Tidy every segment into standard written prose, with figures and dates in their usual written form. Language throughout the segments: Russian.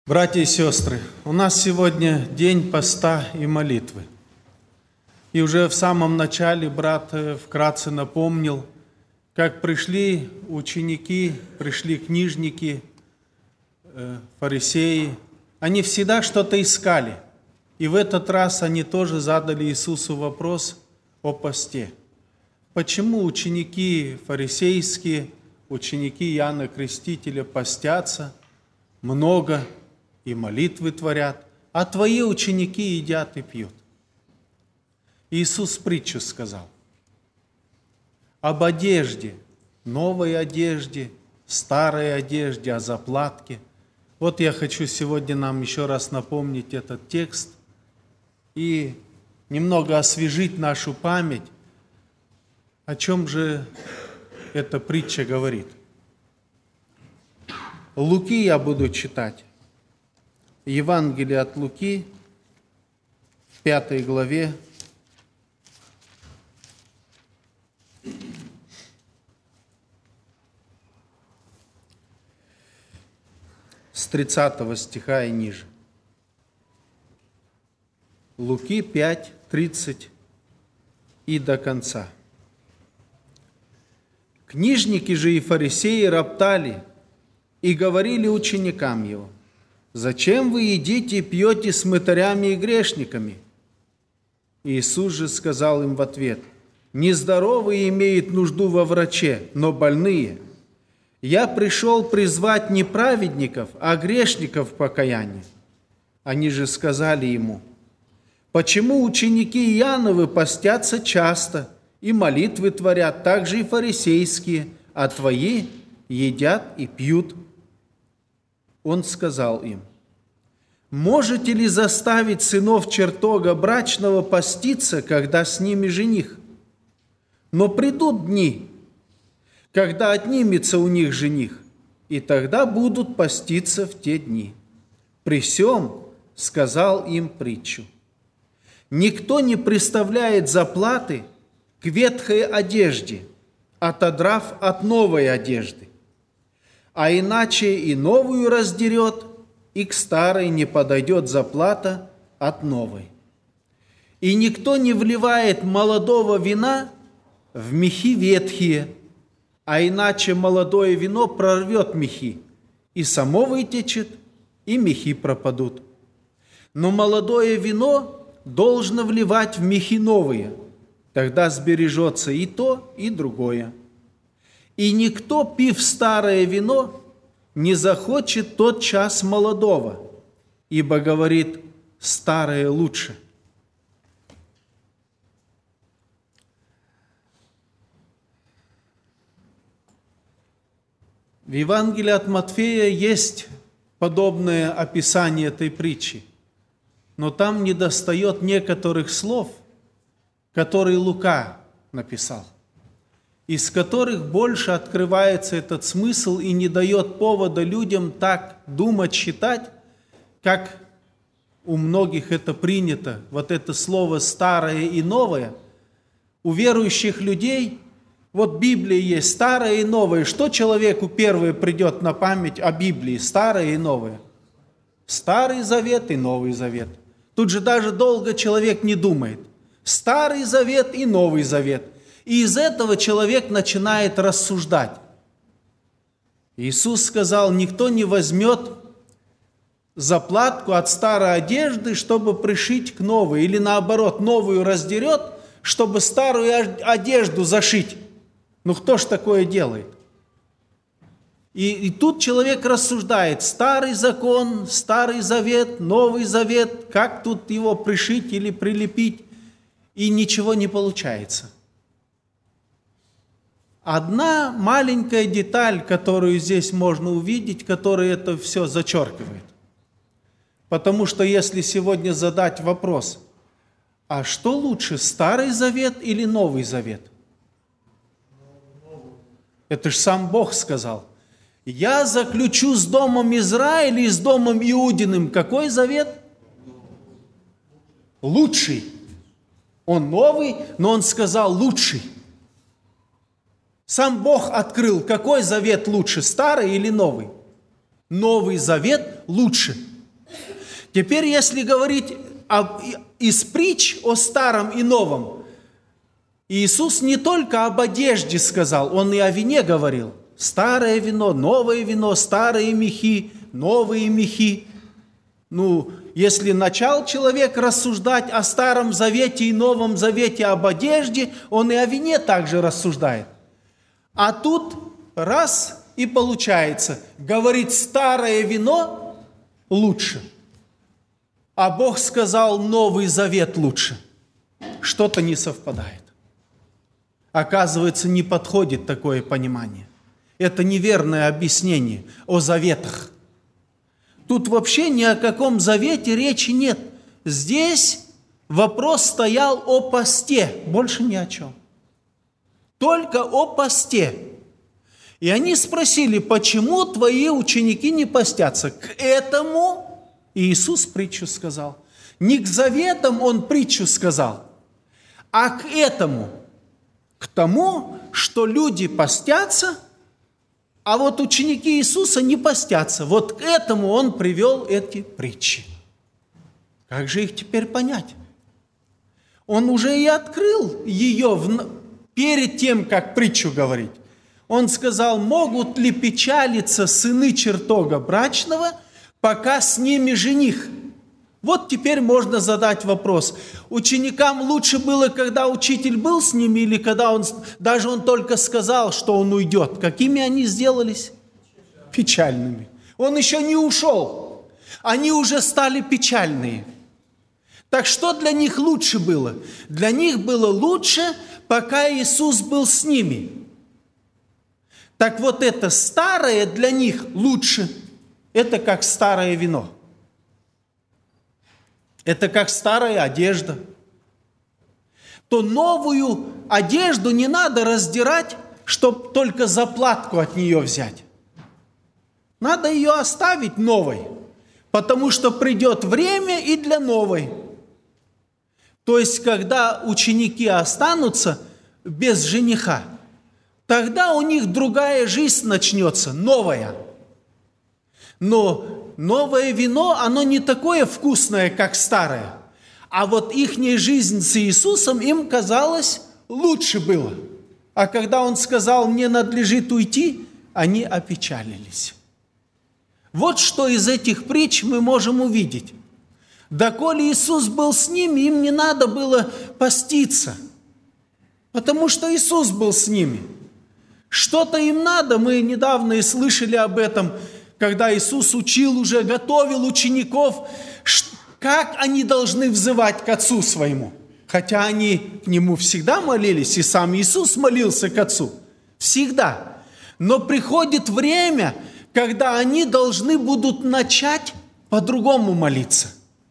Братья и сестры, у нас сегодня день поста и молитвы. И уже в самом начале брат вкратце напомнил, как пришли ученики, пришли книжники, фарисеи. Они всегда что-то искали. И в этот раз они тоже задали Иисусу вопрос о посте. Почему ученики фарисейские, ученики Иоанна Крестителя постятся много и молитвы творят, а твои ученики едят и пьют? Иисус притчу сказал об одежде, новой одежде, старой одежде, о заплатке. Вот я хочу сегодня нам еще раз напомнить этот текст и немного освежить нашу память, о чем же эта притча говорит. Луки я буду читать. Евангелие от Луки, в 5 главе, с 30 стиха и ниже. Луки 5, 30 и до конца. Книжники же и фарисеи роптали и говорили ученикам его: «Зачем вы едите и пьете с мытарями и грешниками?» Иисус же сказал им в ответ: «Нездоровые имеют нужду во враче, но больные. Я пришел призвать не праведников, а грешников к покаянию». Они же сказали ему: «Почему ученики Иоанновы постятся часто и молитвы творят, так же и фарисейские, а твои едят и пьют?» Он сказал им: «Можете ли заставить сынов чертога брачного поститься, когда с ними жених? Но придут дни, когда отнимется у них жених, и тогда будут поститься в те дни». При сем сказал им притчу: «Никто не приставляет заплаты к ветхой одежде, отодрав от новой одежды, а иначе и новую раздерет, и к старой не подойдет заплата от новой. И никто не вливает молодого вина в мехи ветхие, а иначе молодое вино прорвет мехи, и само вытечет, и мехи пропадут. Но молодое вино должно вливать в мехи новые, тогда сбережется и то, и другое. И никто, пив старое вино, не захочет тотчас молодого, ибо говорит: старое лучше». В Евангелии от Матфея есть подобное описание этой притчи, но там недостает некоторых слов, которые Лука написал, из которых больше открывается этот смысл и не дает повода людям так думать, считать, как у многих это принято. Вот это слово «старое» и «новое». У верующих людей, вот Библия есть старое и новое. Что человеку первое придет на память о Библии? Старое и новое. Старый Завет и Новый Завет. Тут же даже долго человек не думает. Старый Завет и Новый Завет. И из этого человек начинает рассуждать. Иисус сказал: никто не возьмет заплатку от старой одежды, чтобы пришить к новой, или наоборот, новую раздерет, чтобы старую одежду зашить. Ну кто ж такое делает? И тут человек рассуждает: старый закон, старый завет, новый завет, как тут его пришить или прилепить, и ничего не получается. Одна маленькая деталь, которую здесь можно увидеть, которая это все зачеркивает. Потому что если сегодня задать вопрос: а что лучше, Старый Завет или Новый Завет? Это ж сам Бог сказал: «Я заключу с домом Израиля и с домом Иудиным». Какой завет? Лучший. Он новый, но он сказал лучший. Сам Бог открыл, какой завет лучше, старый или новый. Новый Завет лучше. Теперь, если говорить из притч о старом и новом, Иисус не только об одежде сказал, Он и о вине говорил. Старое вино, старые мехи, новые мехи. Если начал человек рассуждать о Старом Завете и Новом Завете об одежде, он и о вине также рассуждает. А тут раз и получается, говорит, старое вино лучше, а Бог сказал, Новый Завет лучше. Что-то не совпадает. Оказывается, не подходит такое понимание. Это неверное объяснение о заветах. Тут вообще ни о каком завете речи нет. Здесь вопрос стоял о посте, больше ни о чем. Только о посте. И они спросили, почему твои ученики не постятся? К этому Иисус притчу сказал. Не к заветам Он притчу сказал, а к этому, к тому, что люди постятся, а вот ученики Иисуса не постятся. Вот к этому Он привел эти притчи. Как же их теперь понять? Он уже и открыл ее перед тем, как притчу говорить. Он сказал, могут ли печалиться сыны чертога брачного, пока с ними жених? Вот теперь можно задать вопрос. Ученикам лучше было, когда учитель был с ними, или когда он только сказал, что он уйдет? Какими они сделались? Печальными. Он еще не ушел. Они уже стали печальные. Так что для них лучше было? Для них было лучше, пока Иисус был с ними. Так вот это старое для них лучше. Это как старое вино. Это как старая одежда. То новую одежду не надо раздирать, чтобы только заплатку от нее взять. Надо ее оставить новой, потому что придет время и для новой. То есть, когда ученики останутся без жениха, тогда у них другая жизнь начнется, новая. Но новое вино, оно не такое вкусное, как старое. А вот ихняя жизнь с Иисусом им казалось лучше было. А когда Он сказал, мне надлежит уйти, они опечалились. Вот что из этих притч мы можем увидеть. Доколе Иисус был с ними, им не надо было поститься, потому что Иисус был с ними. Что-то им надо, мы недавно и слышали об этом, когда Иисус учил уже, готовил учеников, как они должны взывать к Отцу Своему. Хотя они к Нему всегда молились, и сам Иисус молился к Отцу. Всегда. Но приходит время, когда они должны будут начать по-другому молиться.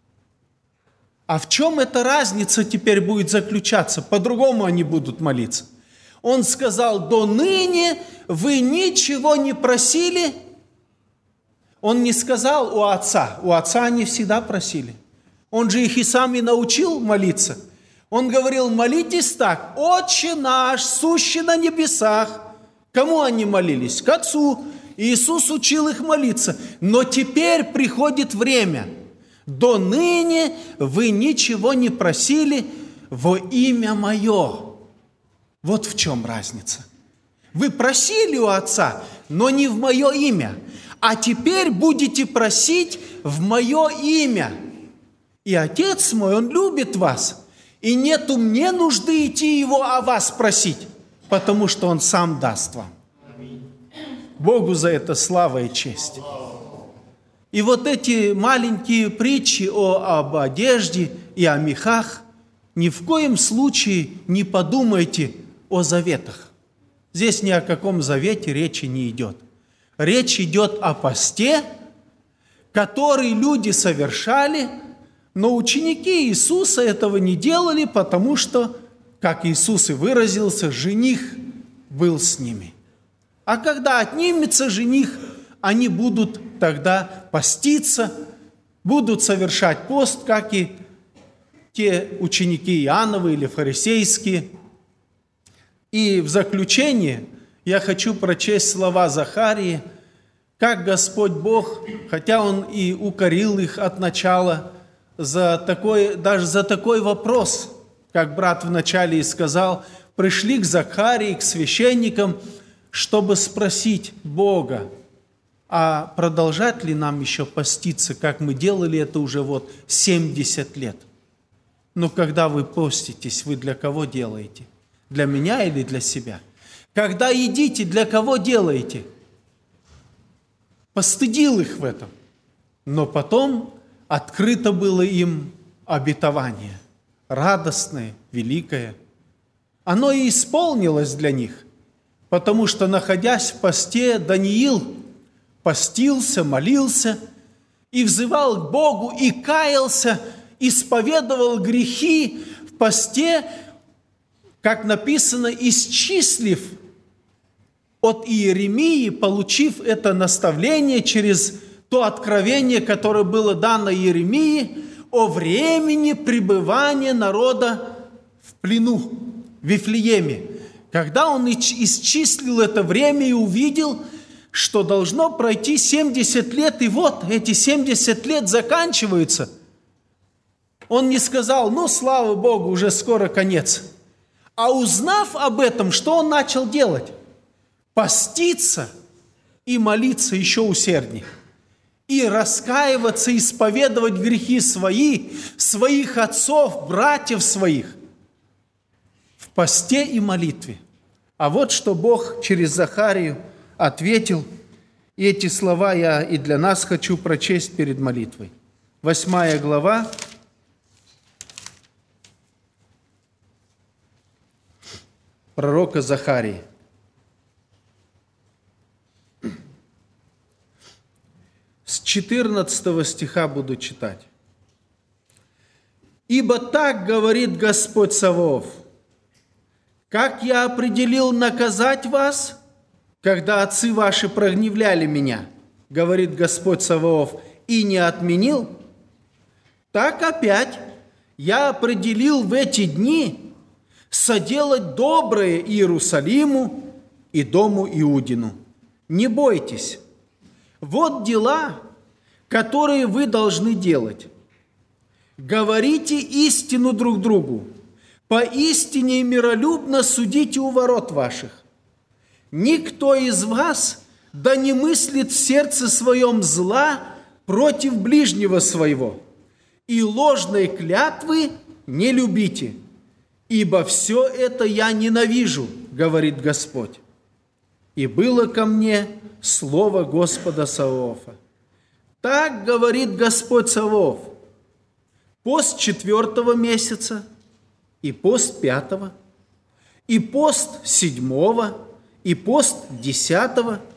А в чем эта разница теперь будет заключаться? По-другому они будут молиться. Он сказал, до ныне вы ничего не просили. Он не сказал у Отца. У Отца они всегда просили. Он же их и сам и научил молиться. Он говорил, молитесь так. Отче наш, сущий на небесах. Кому они молились? К Отцу. Иисус учил их молиться. Но теперь приходит время. До ныне вы ничего не просили во имя Мое. Вот в чем разница. Вы просили у Отца, но не в Мое имя. А теперь будете просить в Мое имя. И Отец мой, Он любит вас. И нету мне нужды идти Его о вас просить, потому что Он сам даст вам. Богу за это слава и честь. И вот эти маленькие притчи об одежде и о мехах, ни в коем случае не подумайте о заветах. Здесь ни о каком завете речи не идет. Речь идет о посте, который люди совершали, но ученики Иисуса этого не делали, потому что, как Иисус и выразился, жених был с ними. А когда отнимется жених, они будут тогда поститься, будут совершать пост, как и те ученики Иоанновы или фарисейские. И в заключение я хочу прочесть слова Захарии, как Господь Бог, хотя Он и укорил их от начала, даже за такой вопрос, как брат вначале и сказал, пришли к Захарии, к священникам, чтобы спросить Бога, а продолжать ли нам еще поститься, как мы делали это уже 70 лет. Но когда вы поститесь, вы для кого делаете? Для меня или для себя? Когда едите, для кого делаете? Постыдил их в этом. Но потом открыто было им обетование, радостное, великое. Оно и исполнилось для них, потому что, находясь в посте, Даниил постился, молился и взывал к Богу, и каялся, исповедовал грехи в посте, как написано, исчислив от Иеремии, получив это наставление через то откровение, которое было дано Иеремии о времени пребывания народа в плену в Вифлееме. Когда он исчислил это время и увидел, что должно пройти 70 лет, и вот эти 70 лет заканчиваются, он не сказал, слава Богу, уже скоро конец. А узнав об этом, что он начал делать? Поститься и молиться еще усерднее. И раскаиваться, исповедовать грехи свои, своих отцов, братьев своих. В посте и молитве. А вот что Бог через Захарию ответил. И эти слова я и для нас хочу прочесть перед молитвой. 8 глава. Пророка Захарии. С 14 стиха буду читать. «Ибо так говорит Господь Саваоф, как я определил наказать вас, когда отцы ваши прогневляли меня, говорит Господь Саваоф, и не отменил, так опять я определил в эти дни соделать доброе Иерусалиму и дому Иудину. Не бойтесь, вот дела, которые вы должны делать. Говорите истину друг другу, поистине миролюбно судите у ворот ваших. Никто из вас да не мыслит в сердце своем зла против ближнего своего, и ложной клятвы не любите, ибо все это я ненавижу, говорит Господь. И было ко мне слово Господа Саваофа. Так говорит Господь Саваоф, пост 4 месяца, и пост 5, и пост 7, и пост 10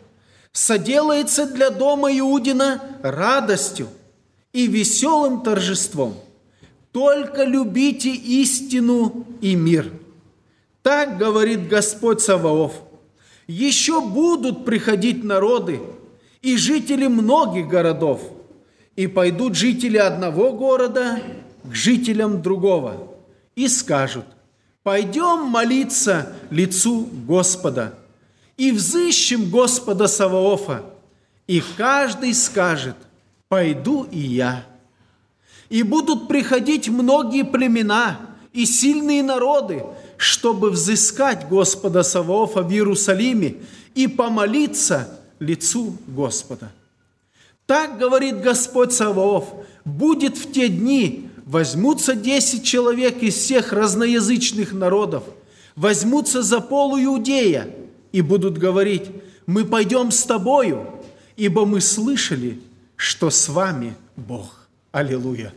соделается для дома Иудина радостью и веселым торжеством. Только любите истину и мир. Так говорит Господь Саваоф. Еще будут приходить народы и жители многих городов, и пойдут жители одного города к жителям другого, и скажут, пойдем молиться лицу Господа, и взыщем Господа Саваофа, и каждый скажет, пойду и я. И будут приходить многие племена и сильные народы, чтобы взыскать Господа Саваофа в Иерусалиме и помолиться лицу Господа. Так говорит Господь Саваоф, будет в те дни, возьмутся 10 человек из всех разноязычных народов, возьмутся за полу Иудея и будут говорить, мы пойдем с тобою, ибо мы слышали, что с вами Бог. Аллилуйя.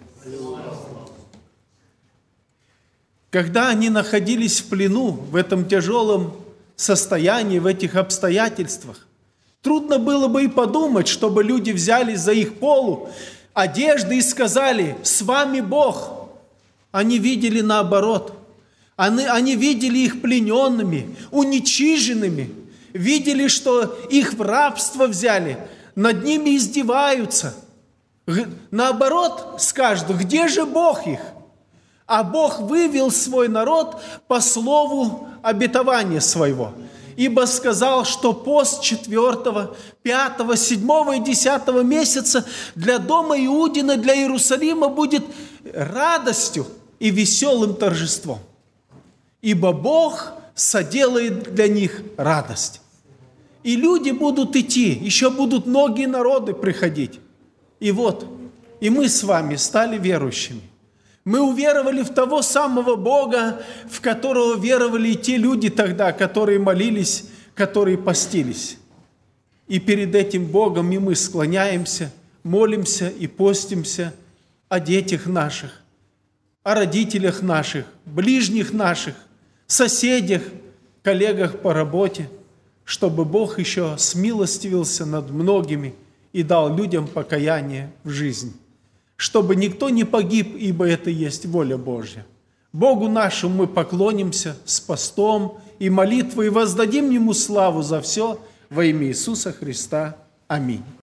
Когда они находились в плену, в этом тяжелом состоянии, в этих обстоятельствах, трудно было бы и подумать, чтобы люди взяли за их полу одежды и сказали, с вами Бог. Они видели наоборот. Они видели их плененными, уничиженными, видели, что их в рабство взяли, над ними издеваются. Наоборот, скажут, где же Бог их? А Бог вывел свой народ по слову обетования своего. ибо сказал, что пост 4, 5, 7 и 10 месяца для дома Иудина, для Иерусалима будет радостью и веселым торжеством. Ибо Бог соделает для них радость. И люди будут идти, еще будут многие народы приходить. И вот, и мы с вами стали верующими. Мы уверовали в того самого Бога, в которого веровали и те люди тогда, которые молились, которые постились. И перед этим Богом и мы склоняемся, молимся и постимся о детях наших, о родителях наших, ближних наших, соседях, коллегах по работе, чтобы Бог еще смилостивился над многими и дал людям покаяние в жизнь. Чтобы никто не погиб, ибо это есть воля Божья. Богу нашему мы поклонимся с постом и молитвой и воздадим Ему славу за все во имя Иисуса Христа. Аминь.